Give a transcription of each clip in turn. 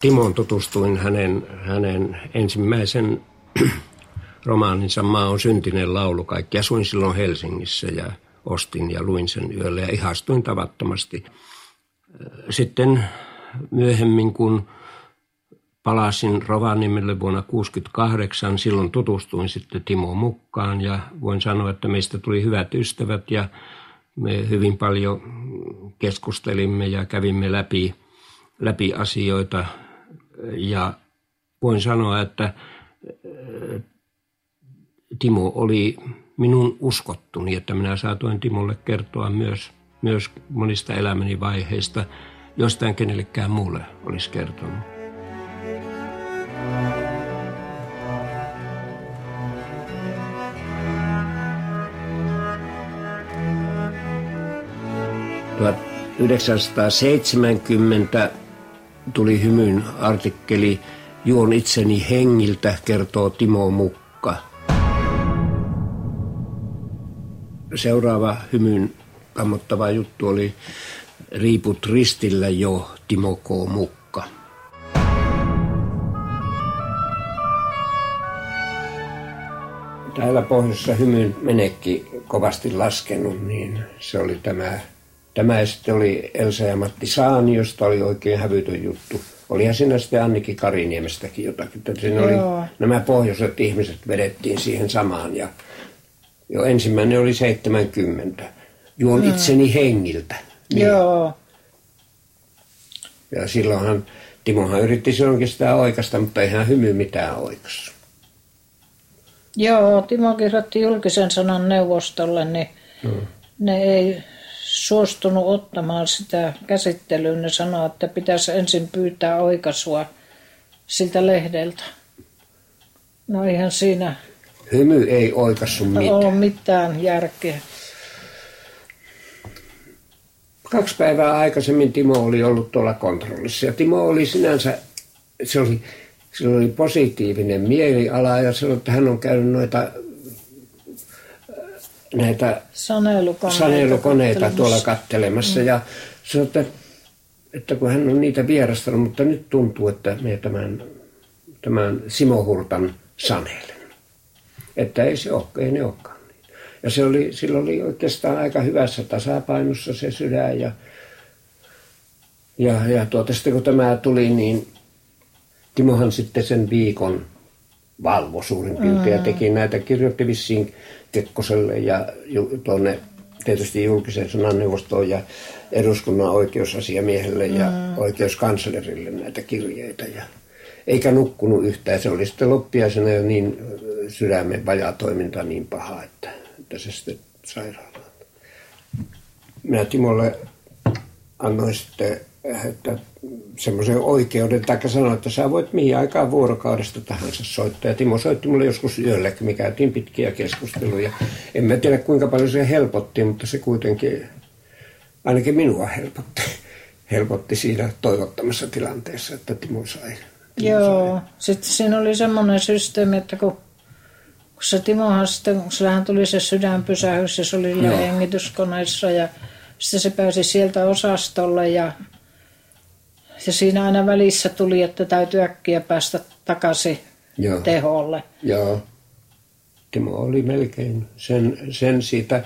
Timoon tutustuin hänen ensimmäisen romaaninsa Maa on syntinen laulukaikki. Asuin silloin Helsingissä ja ostin ja luin sen yöllä ja ihastuin tavattomasti. Sitten myöhemmin, kun palasin Rovaniemelle vuonna 1968, silloin tutustuin sitten Timo Mukkaan ja voin sanoa, että meistä tuli hyvät ystävät ja me hyvin paljon keskustelimme ja kävimme läpi asioita ja voin sanoa, että Timo oli minun uskottuni, että minä saatoin Timolle kertoa myös monista elämäni vaiheista, joista en kenellekään muulle olisi kertonut. Tuhat 1970 tuli Hymyn artikkeli Juon itseni hengiltä, kertoo Timo Mukka. Seuraava Hymyn kammottava juttu oli Riiput ristillä jo, Timo K. Mukka. Täällä pohjoisessa Hymyn menekki kovasti laskenut, niin se oli tämä ja sitten oli Elsa ja Matti Saani, josta oli oikein hävytön juttu. Olihan siinä sitten Anniki Kariniemestäkin jotakin. Siinä oli, nämä pohjoiset ihmiset vedettiin siihen samaan ja jo ensimmäinen oli 70. Juon itseni hengiltä. Niin. Joo. Ja silloinhan Timohan yritti silloinkin sitä oikasta, mutta eihän Hymy mitään oikassa. Joo, Timo kirjoitti julkisen sanan neuvostolle, niin ne ei suostunut ottamaan sitä käsittelyyn. Ne sanoi, että pitäisi ensin pyytää oikaisua siltä lehdeltä. No ihan siinä Hymy ei oikassu mitään. Ole mitään järkeä. 2 päivää aikaisemmin Timo oli ollut tuolla kontrollissa. Ja Timo oli sinänsä, sillä oli positiivinen mieliala ja sanoi, että hän on käynyt näitä sanelukoneita tuolla kattelemassa. Ja sanoi, että kun hän on niitä vierastanut, mutta nyt tuntuu, että me tämän Simo Hurtan sanelen. Että ei ne olekaan niin. Ja sillä oli oikeastaan aika hyvässä tasapainossa se sydän. Ja sitten kun tämä tuli, niin Timohan sitten sen viikon valvo suurin piirtein ja teki näitä, kirjoitti vissiin Kekkoselle ja tuonne tietysti julkisen sananneuvostoon ja eduskunnan oikeusasiamiehelle ja oikeuskanslerille näitä kirjeitä. Eikä nukkunut yhtään. Se oli sitten loppiaisena jo niin sydämen vajatoiminta niin paha, että se sitten sairaalaan. Minä Timolle annoin sitten semmoisen oikeuden, tai sanoin, että sä voit mihin aikaan vuorokaudesta tahansa soittaa. Ja Timo soitti mulle joskus yölle, me käytiin pitkiä keskusteluja. En mä tiedä kuinka paljon se helpotti, mutta se kuitenkin ainakin minua helpotti siinä toivottamassa tilanteessa, että Timo sai. Joo, sitten siinä oli semmoinen systeemi, että kun se Timohan sitten, kun sillähän tuli se sydänpysähdys ja se oli hengityskoneissa ja sitten se pääsi sieltä osastolle ja siinä aina välissä tuli, että täytyy äkkiä päästä takaisin teholle. Joo, Timo oli melkein sen siitä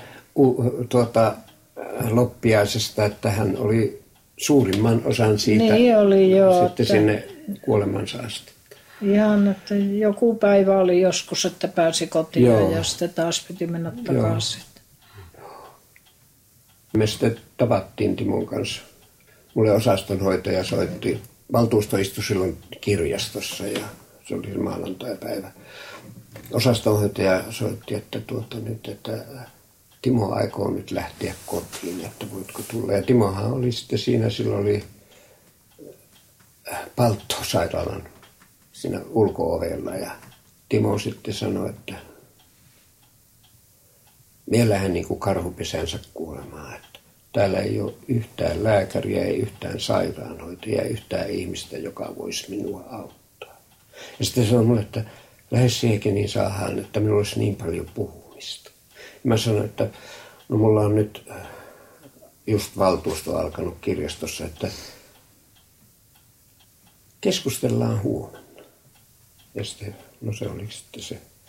loppiaisesta, että hän oli suurimman osan siitä niin oli, joo, sitten sinne kuolemansa asti. Ihan, että joku päivä oli joskus, että pääsi kotiin ja sitten taas piti mennä takaisin. Me sitten tavattiin Timon kanssa. Mulle osastonhoitaja soitti, valtuusto istui silloin kirjastossa ja se oli maanantaipäivä. Osastonhoitaja soitti, että että Timo aikoo nyt lähteä kotiin, että voitko tulla. Ja Timohan oli sitten siinä, silloin oli Paltto-sairaalan siinä ulko-ovella ja Timo sitten sanoi, että mielähän niin kuin karhupesänsä kuolemaa, että täällä ei ole yhtään lääkäriä, ei yhtään sairaanhoitajaa, ei yhtään ihmistä, joka voisi minua auttaa. Ja sitten sanoi mulle, että lähes siihenkin niin saadaan, että minulla olisi niin paljon puhumista. Ja mä sanoin, että no mulla on nyt just valtuusto alkanut kirjastossa, että keskustellaan huomenna. Ja sitten, no se oli sitten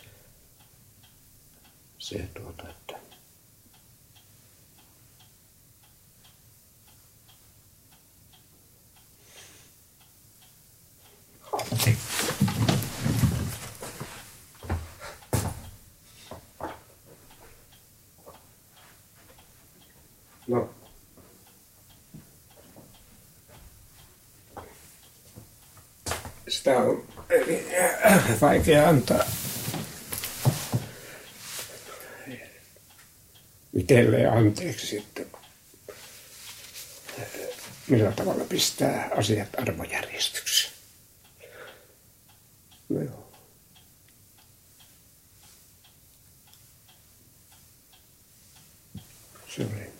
se että no. Sitä on vaikea antaa itselleen anteeksi, että millä tavalla pistää asiat arvojärjestykseen. No joo. Se oli.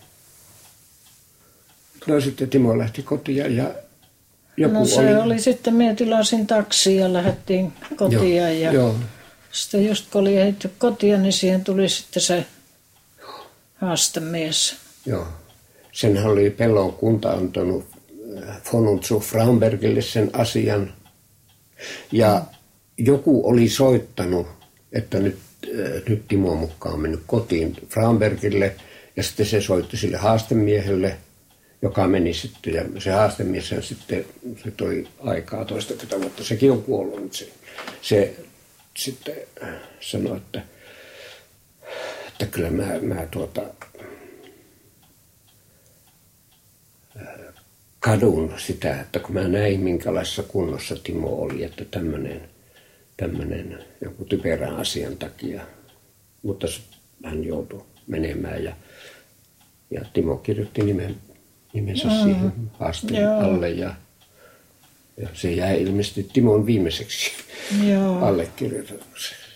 No sitten Timo lähti kotiin ja joku oli sitten, minä tilasin taksia ja lähdettiin kotiin. Ja joo. Sitten just kun oli ehditty kotiin, niin siihen tuli sitten se haastemies. Joo. Senhän oli Pellon kunta antanut von zu Frauenbergille sen asian. Ja joku oli soittanut, että nyt Timo mukaan on mennyt kotiin Frauenbergille. Ja sitten se soitti sille haastemiehelle, joka meni sitten. Ja se haastemies sitten, se toi aikaa 20 vuotta. Sekin on kuollut, mutta se sitten sanoi, että kyllä mä kadun sitä, että kun mä näin minkälaisessa kunnossa Timo oli, että tämmöinen joku typerän asian takia. Mutta hän joutui menemään ja Timo kirjoitti nimensä siihen haasteen alle ja se jäi ilmeisesti Timon viimeiseksi allekirjoitukseksi.